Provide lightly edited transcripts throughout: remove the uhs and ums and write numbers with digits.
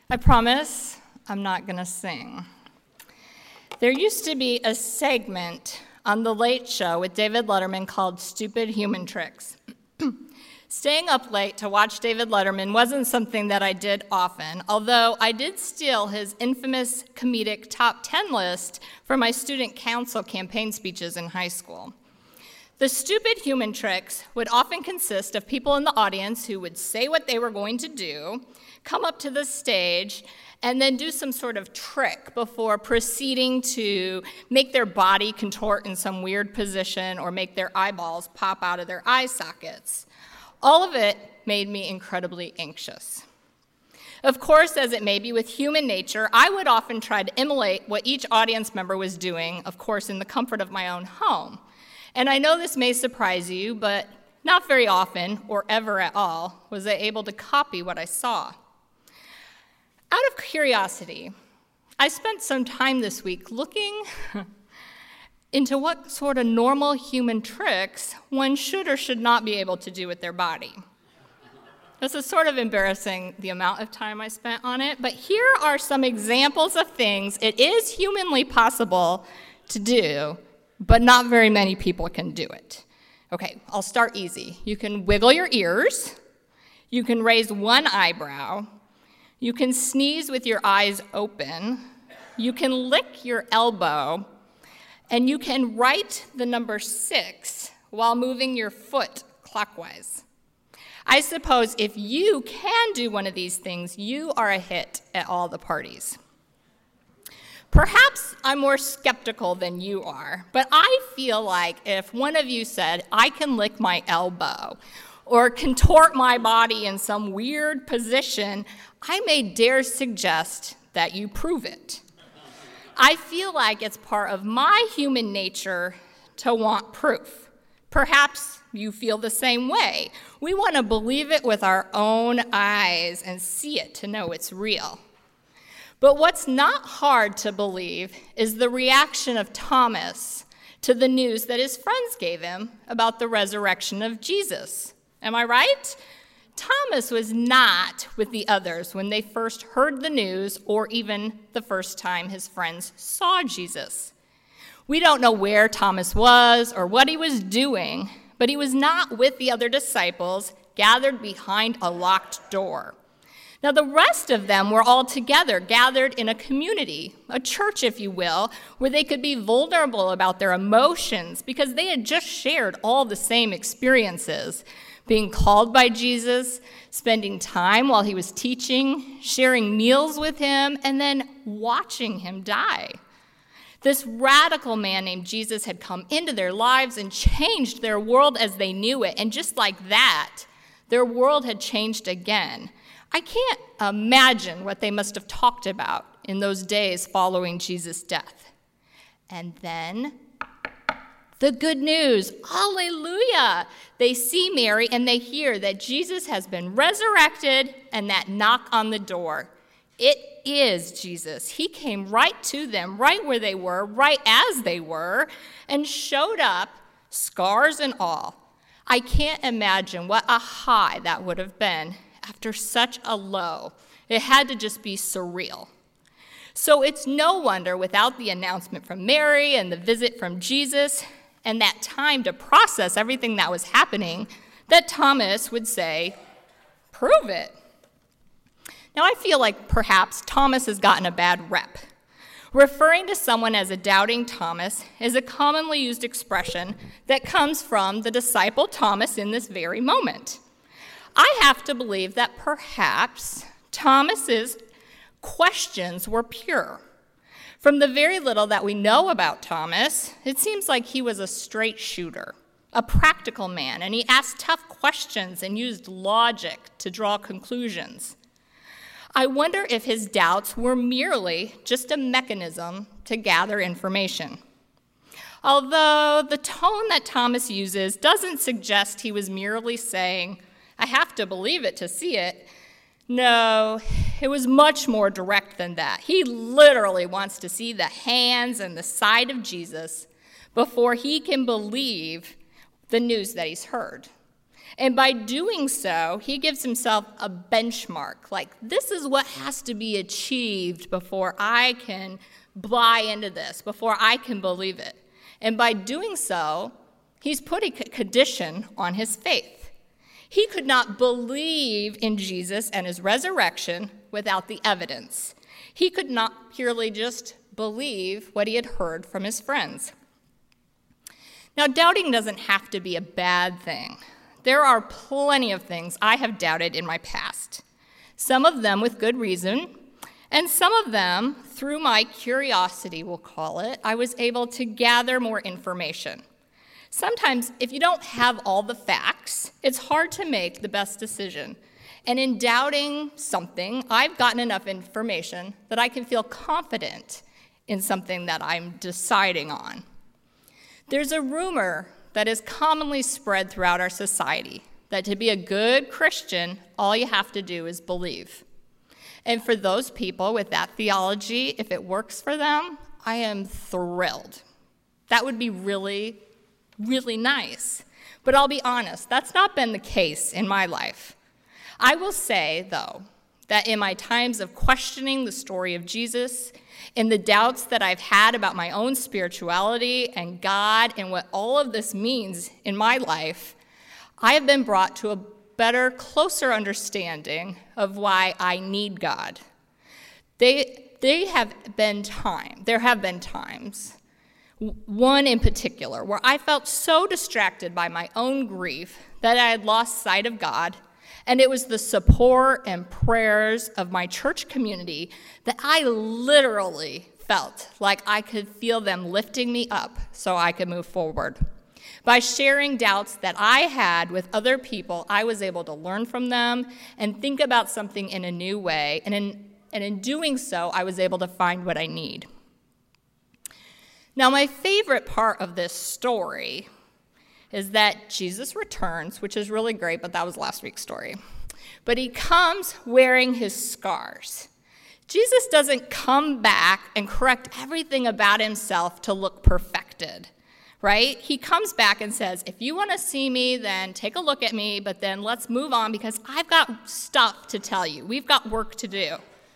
I promise I'm not going to sing. There used to be a segment on The Late Show with David Letterman called Stupid Human Tricks. Staying up late to watch David Letterman wasn't something that I did often, although I did steal his infamous comedic top 10 list for my student council campaign speeches in high school. The stupid human tricks would often consist of people in the audience who would say what they were going to do, come up to the stage, and then do some sort of trick before proceeding to make their body contort in some weird position or make their eyeballs pop out of their eye sockets. All of it made me incredibly anxious. Of course, as it may be with human nature, I would often try to emulate what each audience member was doing, of course, in the comfort of my own home. And I know this may surprise you, but not very often, or ever at all, was I able to copy what I saw. Out of curiosity, I spent some time this week looking into what sort of normal human tricks one should or should not be able to do with their body. This is sort of embarrassing, the amount of time I spent on it, but here are some examples of things it is humanly possible to do, but not very many people can do it. Okay, I'll start easy. You can wiggle your ears, you can raise one eyebrow, you can sneeze with your eyes open, you can lick your elbow, and you can write the number 6 while moving your foot clockwise. I suppose if you can do one of these things, you are a hit at all the parties. Perhaps I'm more skeptical than you are, but I feel like if one of you said, I can lick my elbow, or contort my body in some weird position, I may dare suggest that you prove it. I feel like it's part of my human nature to want proof. Perhaps you feel the same way. We want to believe it with our own eyes and see it to know it's real. But what's not hard to believe is the reaction of Thomas to the news that his friends gave him about the resurrection of Jesus. Am I right? Thomas was not with the others when they first heard the news or even the first time his friends saw Jesus. We don't know where Thomas was or what he was doing, but he was not with the other disciples gathered behind a locked door. Now, the rest of them were all together, gathered in a community, a church, if you will, where they could be vulnerable about their emotions because they had just shared all the same experiences. Being called by Jesus, spending time while he was teaching, sharing meals with him, and then watching him die. This radical man named Jesus had come into their lives and changed their world as they knew it. And just like that, their world had changed again. I can't imagine what they must have talked about in those days following Jesus' death. And then the good news, hallelujah. They see Mary and they hear that Jesus has been resurrected and that knock on the door. It is Jesus. He came right to them, right where they were, right as they were, and showed up, scars and all. I can't imagine what a high that would have been after such a low. It had to just be surreal. So it's no wonder without the announcement from Mary and the visit from Jesus and that time to process everything that was happening, that Thomas would say, prove it. Now, I feel like perhaps Thomas has gotten a bad rep. Referring to someone as a doubting Thomas is a commonly used expression that comes from the disciple Thomas in this very moment. I have to believe that perhaps Thomas's questions were pure. From the very little that we know about Thomas, it seems like he was a straight shooter, a practical man, and he asked tough questions and used logic to draw conclusions. I wonder if his doubts were merely just a mechanism to gather information. Although the tone that Thomas uses doesn't suggest he was merely saying, I have to believe it to see it. No, it was much more direct than that. He literally wants to see the hands and the side of Jesus before he can believe the news that he's heard. And by doing so, he gives himself a benchmark. Like, this is what has to be achieved before I can buy into this, before I can believe it. And by doing so, he's put a condition on his faith. He could not believe in Jesus and his resurrection without the evidence. He could not purely just believe what he had heard from his friends. Now, doubting doesn't have to be a bad thing. There are plenty of things I have doubted in my past, some of them with good reason, and some of them, through my curiosity, we'll call it, I was able to gather more information. Sometimes, if you don't have all the facts, it's hard to make the best decision. And in doubting something, I've gotten enough information that I can feel confident in something that I'm deciding on. There's a rumor that is commonly spread throughout our society that to be a good Christian, all you have to do is believe. And for those people with that theology, if it works for them, I am thrilled. That would be really, really nice. But I'll be honest, that's not been the case in my life. I will say, though, that in my times of questioning the story of Jesus, in the doubts that I've had about my own spirituality and God and what all of this means in my life, I have been brought to a better, closer understanding of why I need God. There have been times, one in particular, where I felt so distracted by my own grief that I had lost sight of God, and it was the support and prayers of my church community that I literally felt like I could feel them lifting me up so I could move forward. By sharing doubts that I had with other people, I was able to learn from them and think about something in a new way, and in doing so, I was able to find what I need. Now, my favorite part of this story is that Jesus returns, which is really great, but that was last week's story. But he comes wearing his scars. Jesus doesn't come back and correct everything about himself to look perfected, right? He comes back and says, if you want to see me, then take a look at me, but then let's move on because I've got stuff to tell you. We've got work to do.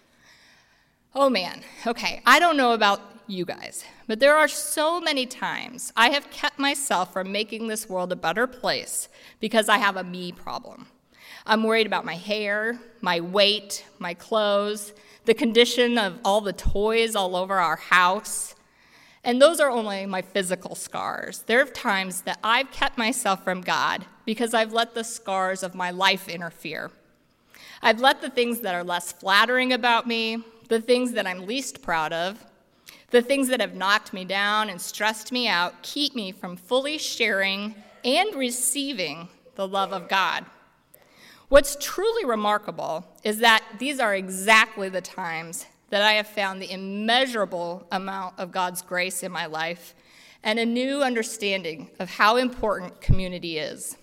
Oh man, okay, I don't know about you guys, but there are so many times I have kept myself from making this world a better place because I have a me problem. I'm worried about my hair, my weight, my clothes, the condition of all the toys all over our house. And those are only my physical scars. There are times that I've kept myself from God because I've let the scars of my life interfere. I've let the things that are less flattering about me, the things that I'm least proud of, the things that have knocked me down and stressed me out, keep me from fully sharing and receiving the love of God. What's truly remarkable is that these are exactly the times that I have found the immeasurable amount of God's grace in my life and a new understanding of how important community is.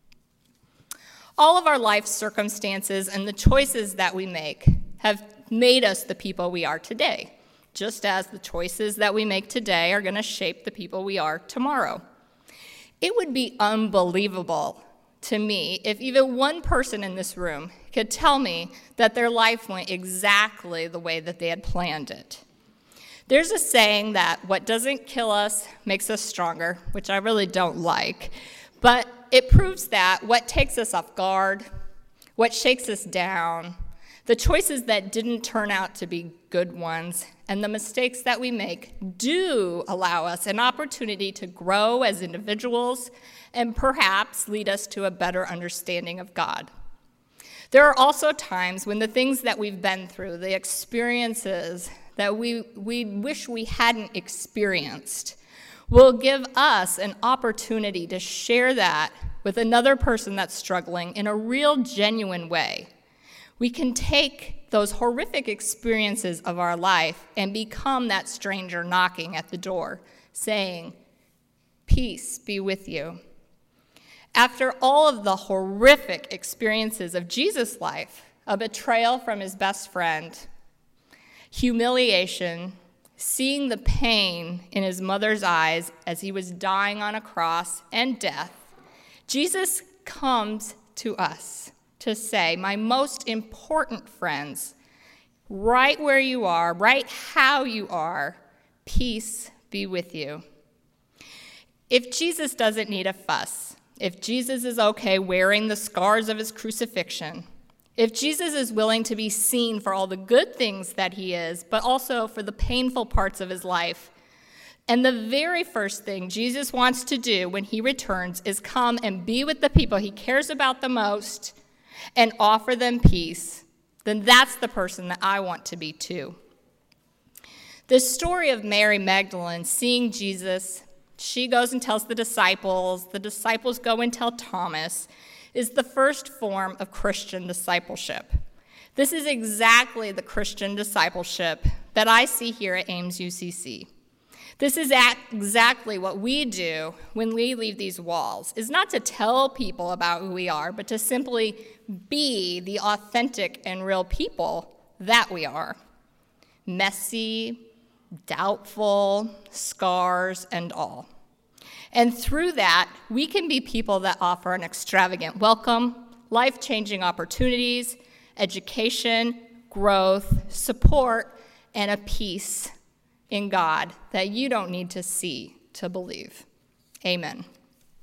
All of our life circumstances and the choices that we make have made us the people we are today, just as the choices that we make today are going to shape the people we are tomorrow. It would be unbelievable to me if even one person in this room could tell me that their life went exactly the way that they had planned it. There's a saying that what doesn't kill us makes us stronger, which I really don't like, but it proves that what takes us off guard, what shakes us down, the choices that didn't turn out to be good ones, and the mistakes that we make do allow us an opportunity to grow as individuals and perhaps lead us to a better understanding of God. There are also times when the things that we've been through, the experiences that we wish we hadn't experienced, will give us an opportunity to share that with another person that's struggling in a real, genuine way. We can take those horrific experiences of our life and become that stranger knocking at the door, saying, "Peace be with you." After all of the horrific experiences of Jesus' life, a betrayal from his best friend, humiliation, seeing the pain in his mother's eyes as he was dying on a cross, and death, Jesus comes to us to say, my most important friends, right where you are, right how you are, peace be with you. If Jesus doesn't need a fuss, if Jesus is okay wearing the scars of his crucifixion, if Jesus is willing to be seen for all the good things that he is, but also for the painful parts of his life, and the very first thing Jesus wants to do when he returns is come and be with the people he cares about the most and offer them peace, then that's the person that I want to be too. The story of Mary Magdalene seeing Jesus, she goes and tells the disciples go and tell Thomas, is the first form of Christian discipleship. This is exactly the Christian discipleship that I see here at Ames UCC. This is exactly what we do when we leave these walls, is not to tell people about who we are, but to simply be the authentic and real people that we are. Messy, doubtful, scars, and all. And through that, we can be people that offer an extravagant welcome, life-changing opportunities, education, growth, support, and a peace in God that you don't need to see to believe. Amen.